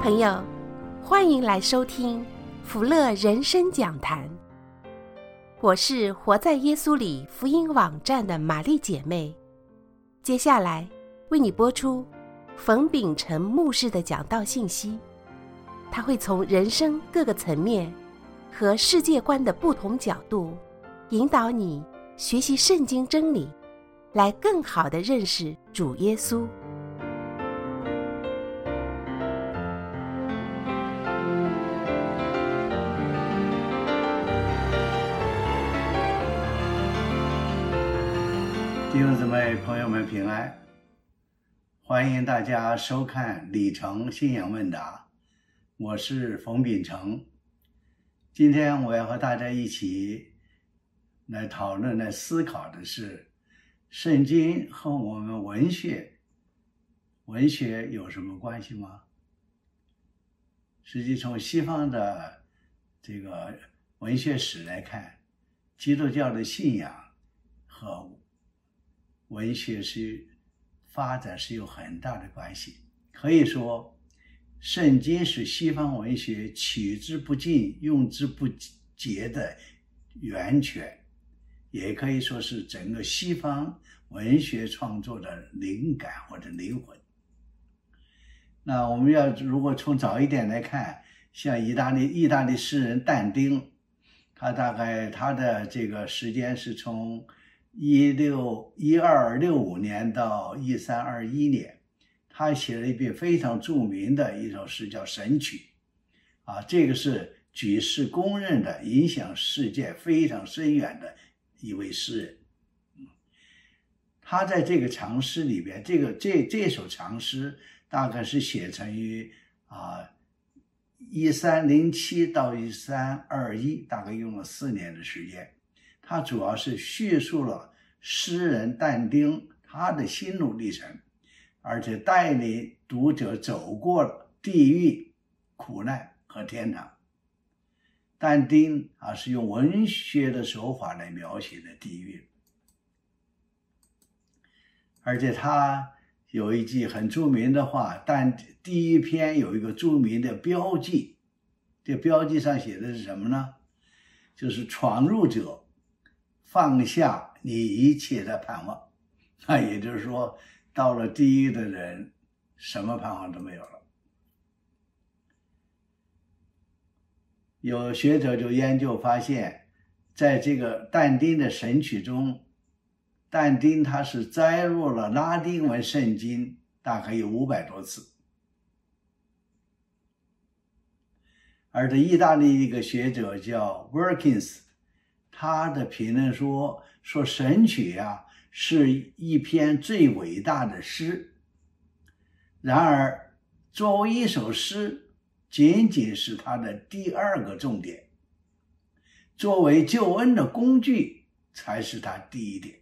朋友，欢迎来收听福乐人生讲坛。我是活在耶稣里福音网站的玛丽姐妹，接下来为你播出冯秉成牧师的讲道信息。他会从人生各个层面和世界观的不同角度，引导你学习圣经真理，来更好地认识主耶稣。 弟兄姊妹朋友们平安，欢迎大家收看里程信仰问答，我是冯秉成。今天我要和大家一起来讨论来思考的是圣经和我们文学有什么关系吗？实际从西方的这个文学史来看，基督教的信仰和文学发展是有很大的关系。可以说圣经是西方文学取之不尽用之不竭的源泉，也可以说是整个西方文学创作的灵感或者灵魂。那我们如果从早一点来看，像意大利诗人但丁，他的这个时间是从1265年到1321年，他写了一篇非常著名的一首诗叫《神曲》这个是举世公认的影响世界非常深远的一位诗人。他在这个长诗里边，这首长诗大概是写成于1307到1321，大概用了4年的时间。他主要是叙述了诗人但丁他的心路历程，而且带领读者走过了地狱、苦难和天堂。但丁是用文学的手法来描写的地狱，而且他有一句很著名的话，但第一篇有一个著名的标记，这标记上写的是什么呢？就是闯入者放下你一切的盼望。也就是说，到了地狱的人什么盼望都没有了。有学者就研究发现，在这个但丁的神曲中，但丁他是摘录了拉丁文圣经大概有500多次。而这意大利一个学者叫 Wilkins， 他的评论说神曲是一篇最伟大的诗，然而作为一首诗仅仅是他的第2个重点，作为救恩的工具才是他第1点。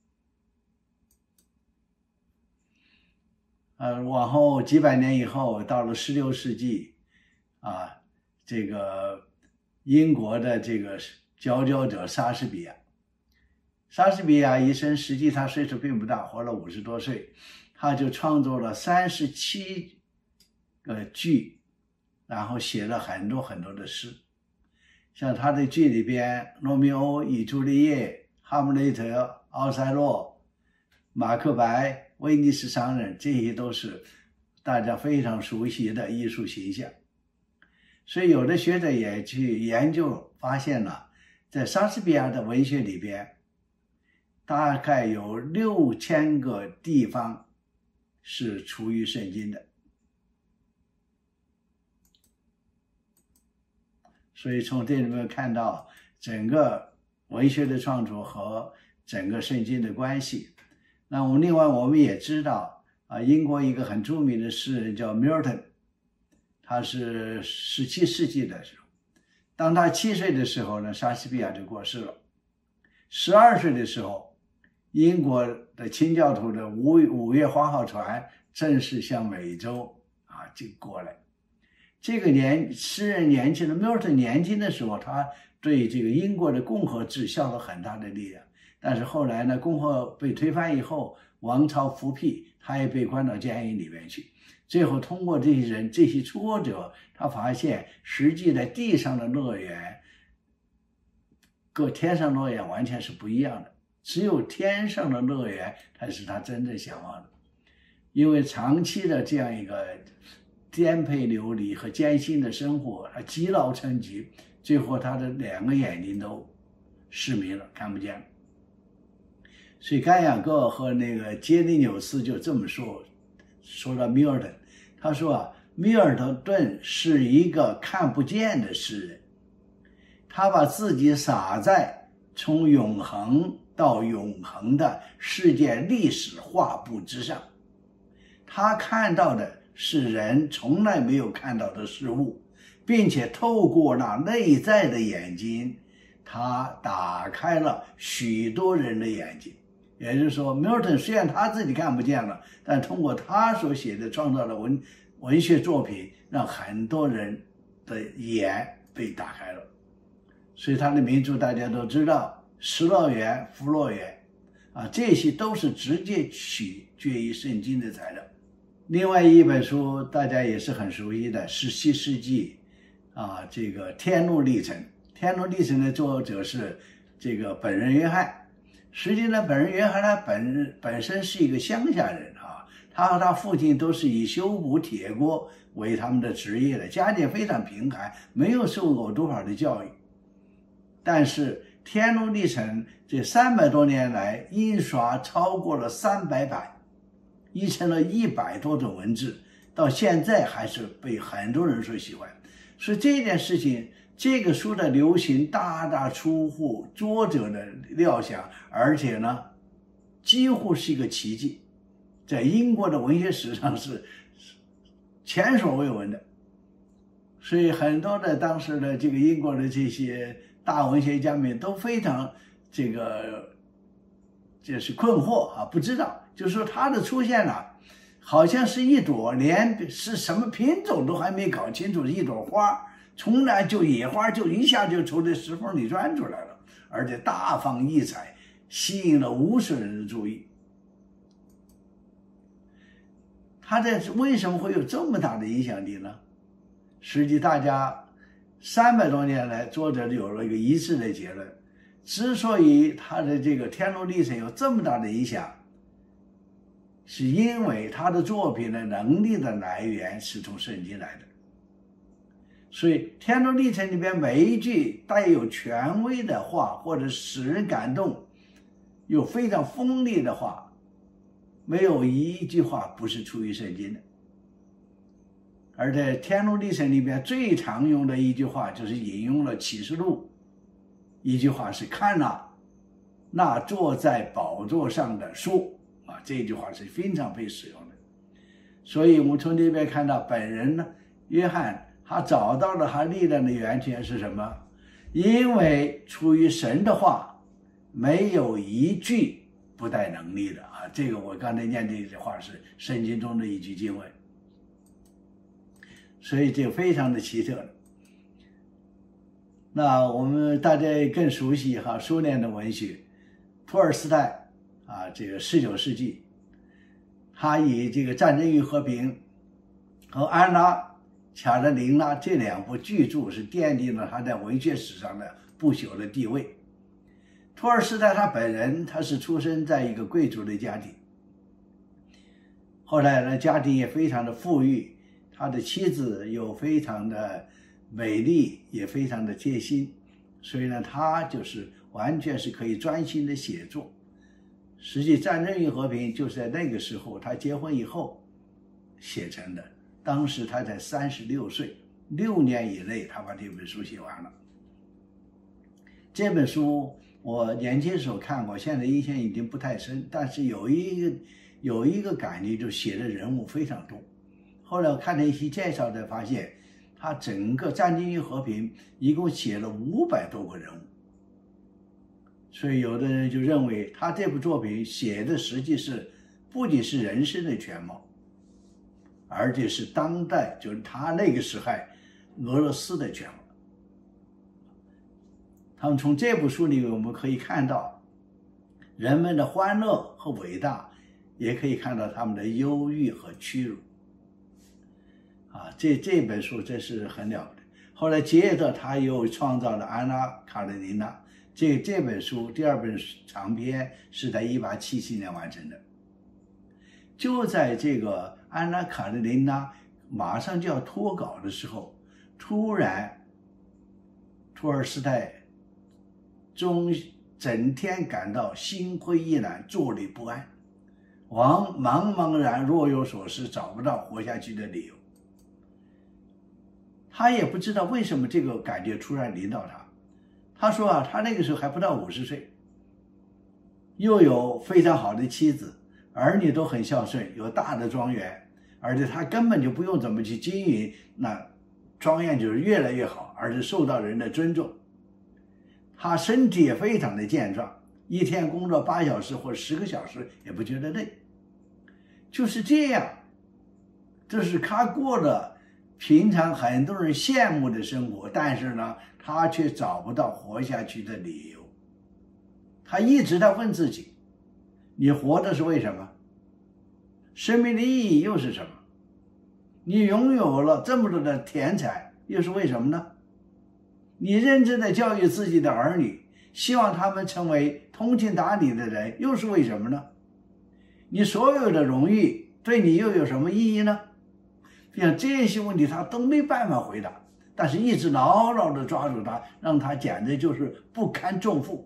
往后几百年以后，到了16世纪这个英国的这个佼佼者莎士比亚一生实际他岁数并不大，活了50多岁，他就创作了37个剧，然后写了很多很多的诗。像他的剧里边，罗密欧与朱丽叶、哈姆雷特、奥赛洛、马克白、威尼斯商人，这些都是大家非常熟悉的艺术形象。所以有的学者也去研究发现了，在莎士比亚的文学里边，大概有6000个地方是出于圣经的。所以从这里面看到整个文学的创作和整个圣经的关系。那另外我们也知道英国一个很著名的诗人叫 Milton， 他是17世纪的时候，当他7岁的时候呢，莎士比亚就过世了。12岁的时候，英国的清教徒的五月花号船正式向美洲就过来。这个诗人年轻的 Milton 年轻的时候，他对这个英国的共和制效了很大的力量。但是后来呢，共和被推翻以后， 王朝复辟，他也被关到监狱里面去。最后通过这些人这些挫折，他发现实际在地上的乐园跟天上乐园完全是不一样的，只有天上的乐园才是他真正向往的。因为长期的这样一个颠沛流离和艰辛的生活，他积劳成疾，最后他的2个眼睛都失明了，看不见了。所以甘雅各和那个杰里纽斯就这么说到米尔顿，他说米尔顿是一个看不见的诗人，他把自己撒在从永恒到永恒的世界历史画布之上，他看到的是人从来没有看到的事物，并且透过那内在的眼睛，他打开了许多人的眼睛。也就是说，米尔顿虽然他自己看不见了，但通过他所写的创造的文学作品，让很多人的眼被打开了。所以他的名著大家都知道，失乐园、福乐园这些都是直接取决于圣经的材料。另外一本书大家也是很熟悉的，17世纪这个《天路历程》。《天路历程》的作者是这个本人约翰。实际上，本人约翰他本身是一个乡下人他和他父亲都是以修补铁锅为他们的职业的，家境非常贫寒，没有受过多少的教育。但是《天路历程》这300多年来印刷超过了300版，译成了100多种文字，到现在还是被很多人所喜欢。所以这件事情，这个书的流行大大出乎作者的料想，而且呢几乎是一个奇迹，在英国的文学史上是前所未闻的。所以很多的当时的这个英国的这些大文学家们都非常就是困惑不知道，就是说它的出现好像是一朵连是什么品种都还没搞清楚的一朵花，从来就野花就一下就从这石缝里钻出来了，而且大放异彩，吸引了无数人的注意。它为什么会有这么大的影响力呢？实际大家300多年来，作者有了一个一致的结论，之所以他的这个《天路历程》有这么大的影响，是因为他的作品的能力的来源是从圣经来的。所以《天路历程》里边每一句带有权威的话，或者使人感动有非常锋利的话，没有一句话不是出于圣经的。而在《天路历程》里边最常用的一句话就是引用了启示录一句话，是看那坐在宝座上的说这句话是非常被使用的。所以我们从这边看到本人呢，约翰他找到了他力量的源泉是什么？因为出于神的话没有一句不带能力的这个我刚才念这句话是圣经中的一句经文，所以这个非常的奇特。那我们大家更熟悉苏联的文学，托尔斯泰这个19世纪，他以这个《战争与和平》和《安娜·卡列尼娜》这2部巨著是奠定了他在文学史上的不朽的地位。托尔斯泰他本人他是出生在一个贵族的家庭，后来呢家庭也非常的富裕，他的妻子又非常的美丽，也非常的贴心，所以呢他就是完全是可以专心的写作。实际《战争与和平》就是在那个时候他结婚以后写成的，当时他才36岁，6年以内他把这本书写完了。这本书我年轻时候看过，现在印象已经不太深，但是有一个感觉，就写的人物非常多。后来我看了一些介绍才发现，他整个《战争与和平》一共写了500多个人物，所以有的人就认为他这部作品写的实际是不仅是人生的全貌，而且是当代就是他那个时代俄罗斯的全貌。他们从这部书里我们可以看到人们的欢乐和伟大也可以看到他们的忧郁和屈辱。这本书真是很了不得。后来接着他又创造了《安娜·卡列尼娜》，这本书第二本长篇是在1877年完成的。就在这个《安娜·卡列尼娜》马上就要脱稿的时候，突然托尔斯泰整天感到心灰意懒，坐立不安，茫茫然若有所思，找不到活下去的理由。他也不知道为什么这个感觉突然临到他。他说他那个时候还不到50岁，又有非常好的妻子，儿女都很孝顺，有大的庄园，而且他根本就不用怎么去经营，那庄园就是越来越好，而且受到人的尊重。他身体也非常的健壮，一天工作8小时或者10个小时也不觉得累。就是这样，这是他过的平常很多人羡慕的生活，但是呢，他却找不到活下去的理由。他一直在问自己，你活的是为什么？生命的意义又是什么？你拥有了这么多的田财，又是为什么呢？你认真的教育自己的儿女，希望他们成为通情达理的人，又是为什么呢？你所有的荣誉对你又有什么意义呢？像这些问题他都没办法回答，但是一直牢牢的抓住他，让他简直就是不堪重负。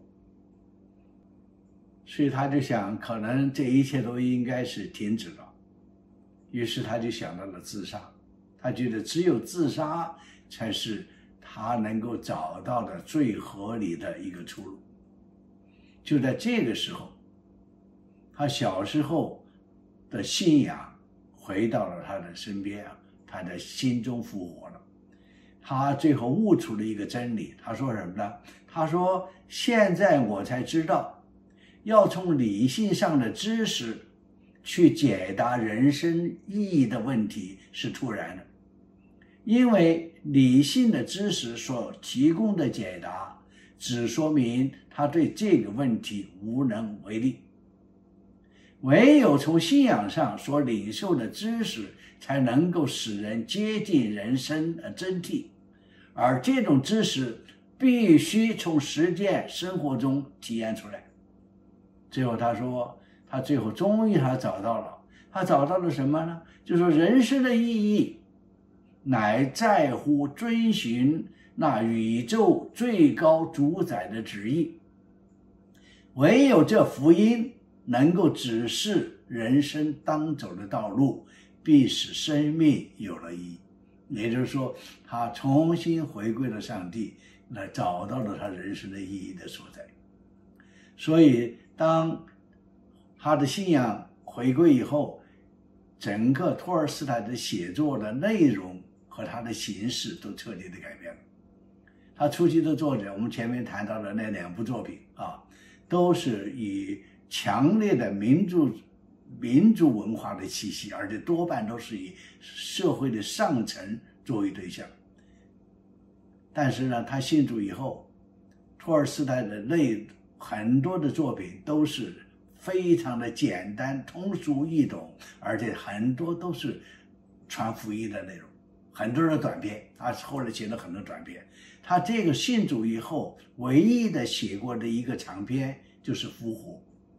所以他就想，可能这一切都应该是停止了。于是他就想到了自杀，他觉得只有自杀才是他能够找到的最合理的一个出路。就在这个时候，他小时候的信仰回到了他的身边，他的心中复活了。他最后悟出了一个真理，他说什么呢？他说，现在我才知道，要从理性上的知识去解答人生意义的问题是突然的，因为理性的知识所提供的解答只说明他对这个问题无能为力。唯有从信仰上所领受的知识才能够使人接近人生的真谛，而这种知识必须从实践生活中体验出来。最后他说，他最后终于他找到了，他找到了什么呢？就是说人生的意义乃在乎遵循那宇宙最高主宰的旨意，唯有这福音能够指示人生当走的道路，必使生命有了意义。也就是说，他重新回归了上帝，来找到了他人生的意义的所在。所以当他的信仰回归以后，整个托尔斯泰的写作的内容和他的形式都彻底的改变了。他初期的作者，我们前面谈到的那2部作品都是以强烈的民族文化的气息，而且多半都是以社会的上层作为对象。但是呢，他信主以后，托尔斯泰的很多的作品都是非常的简单、通俗易懂，而且很多都是传福音的内容，很多的短篇，他后来写了很多短篇。他这个信主以后唯一的写过的一个长篇就是《复活》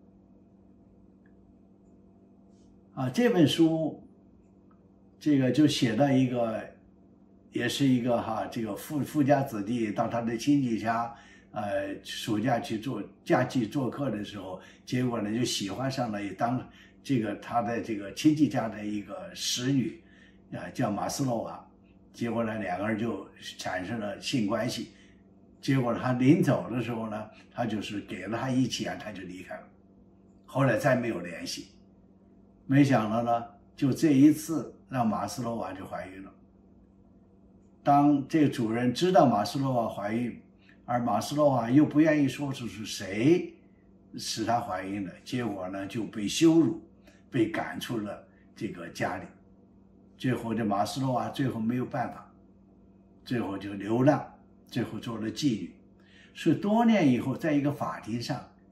这本书，这个就写到一个，也是一个这个富家子弟到他的亲戚家，暑假假期做客的时候，结果呢就喜欢上了他的这个亲戚家的一个使女，叫马斯洛娃。结果呢2个人就产生了性关系。结果他临走的时候呢，他就是给了他1起他就离开了，后来再没有联系。没想到呢，就这一次让马斯洛娃就怀孕了。当这个主人知道马斯洛娃怀孕，而马斯洛娃又不愿意说出是谁使她怀孕的，结果呢就被羞辱，被赶出了这个家里。最后这马斯洛娃最后没有办法，最后就流浪，最后做了妓女。所以多年以后，在一个法庭上，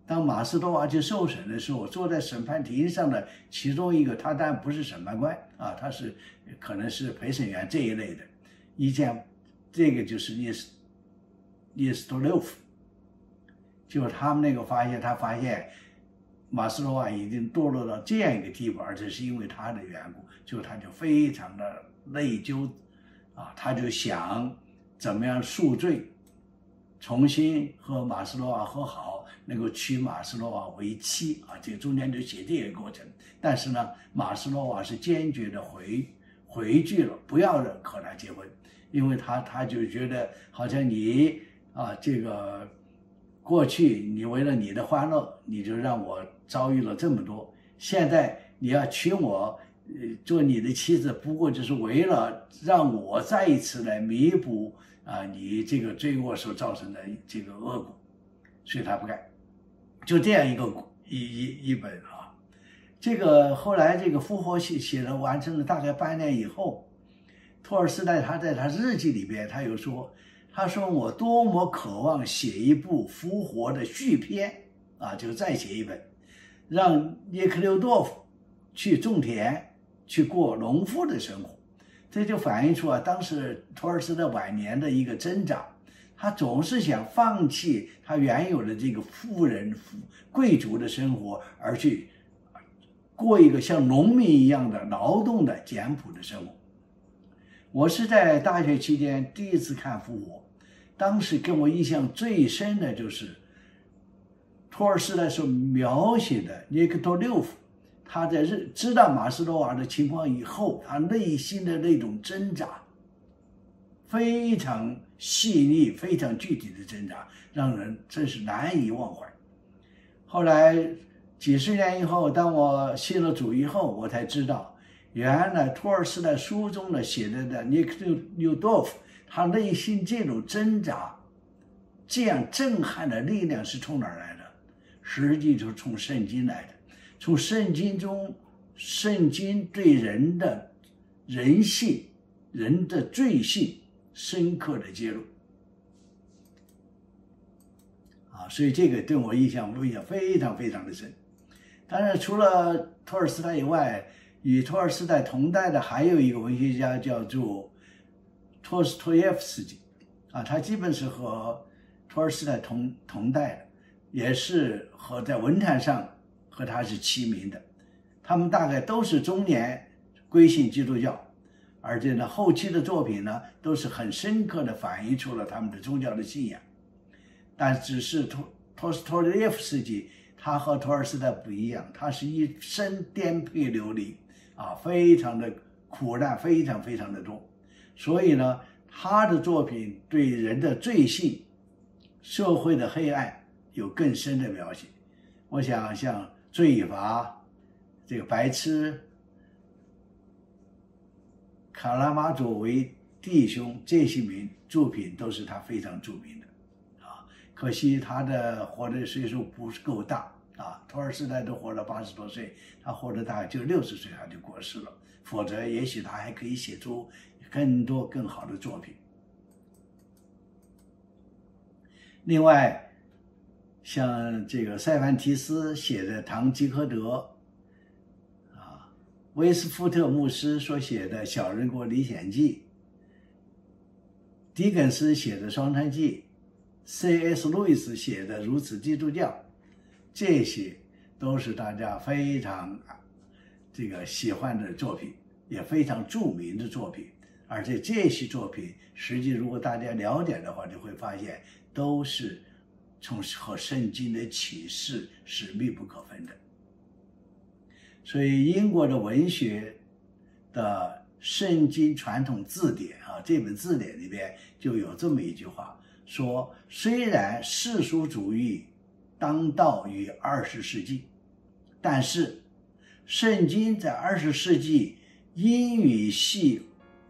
当马斯多瓦去受审的时候，坐在审判庭上的其中一个，他当然不是审判官啊，他是可能是陪审员这一类的。这个就是叶斯托廖夫，就他们那个他发现马斯多瓦已经堕落到这样一个地步，而且是因为他的缘故，他就非常的内疚啊，他就想怎么样赎罪，重新和马斯多瓦和好，能够娶马斯多瓦为妻啊，这个中间就写这个过程。但是呢，马斯多瓦是坚决的回拒了，不要和他结婚，因为他就觉得好像你啊，这个过去你为了你的欢乐，你就让我遭遇了这么多，现在你要娶我做你的妻子，不过就是为了让我再一次来弥补啊你这个罪恶所造成的这个恶果，所以他不干。就这样一本啊，这个后来这个复活写了完成了大概半年以后，托尔斯泰他在他日记里边他有说，他说我多么渴望写一部复活的续篇啊，就再写一本，让叶克留多夫去种田，去过农夫的生活。这就反映出当时托尔斯泰晚年的一个挣扎，他总是想放弃他原有的这个富人贵族的生活，而去过一个像农民一样的劳动的简朴的生活。我是在大学期间第一次看复活，当时跟我印象最深的就是托尔斯泰所描写的涅克托廖夫，他在知道马斯多瓦的情况以后，他内心的那种挣扎，非常细腻非常具体的挣扎，让人真是难以忘怀。后来几十年以后，当我信了主以后，我才知道原来托尔斯泰书中的写的涅克留多夫，他内心这种挣扎这样震撼的力量是从哪儿来的？实际就是从圣经来的，从圣经中，圣经对人的人性人的罪性深刻的揭露啊，所以这个对我印象非常非常的深。当然除了托尔斯泰以外，与托尔斯泰同代的还有一个文学家叫做托斯托耶夫斯基啊，他基本是和托尔斯泰同代的，也是和在文坛上和他是齐名的。他们大概都是中年归信基督教，而且呢后期的作品呢都是很深刻的反映出了他们的宗教的信仰。但只是托斯托耶夫斯基他和托尔斯泰不一样，他是一生颠沛流离啊，非常的苦难非常非常的多，所以呢他的作品对人的罪性社会的黑暗有更深的描写。我想像罪与罚、这个白痴、卡拉马佐维弟兄这些作品都是他非常著名的啊。可惜他的活的岁数不是够大啊，托尔斯泰都活了80多岁，他活的大概就60岁他就过世了，否则也许他还可以写出更多更好的作品。另外像这个塞凡提斯写的《堂吉诃德》啊，威斯福特牧师所写的《小人国历险记》，狄更斯写的《双城记》， C.S. 路易斯写的《如此基督教》，这些都是大家非常喜欢的作品，也非常著名的作品。而且这些作品实际如果大家了解的话，就会发现都是和圣经的启示是密不可分的。所以英国的文学的圣经传统字典啊，这本字典里边就有这么一句话，说虽然世俗主义当道于20世纪，但是圣经在20世纪英语系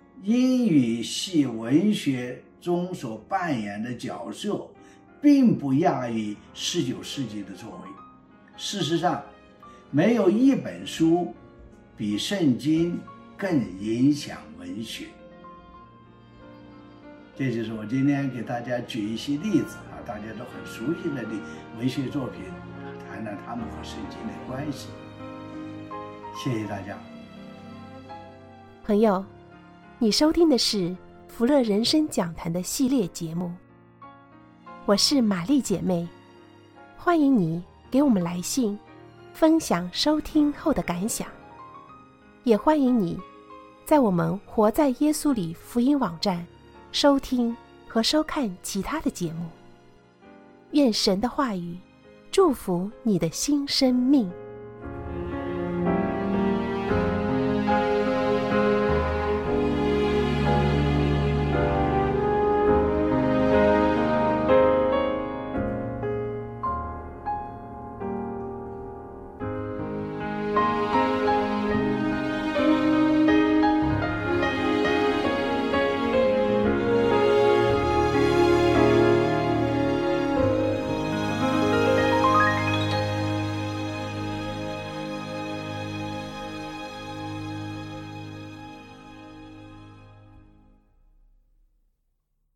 文学中所扮演的角色并不亚于19世纪的作为。事实上，没有一本书比圣经更影响文学。这就是我今天给大家举一些例子啊，大家都很熟悉的文学作品， 谈谈他们和圣经的关系。谢谢大家。 朋友，你收听的是福乐人生讲坛的系列节目，我是玛丽姐妹，欢迎你给我们来信，分享收听后的感想，也欢迎你在我们活在耶稣里福音网站收听和收看其他的节目。愿神的话语祝福你的新生命。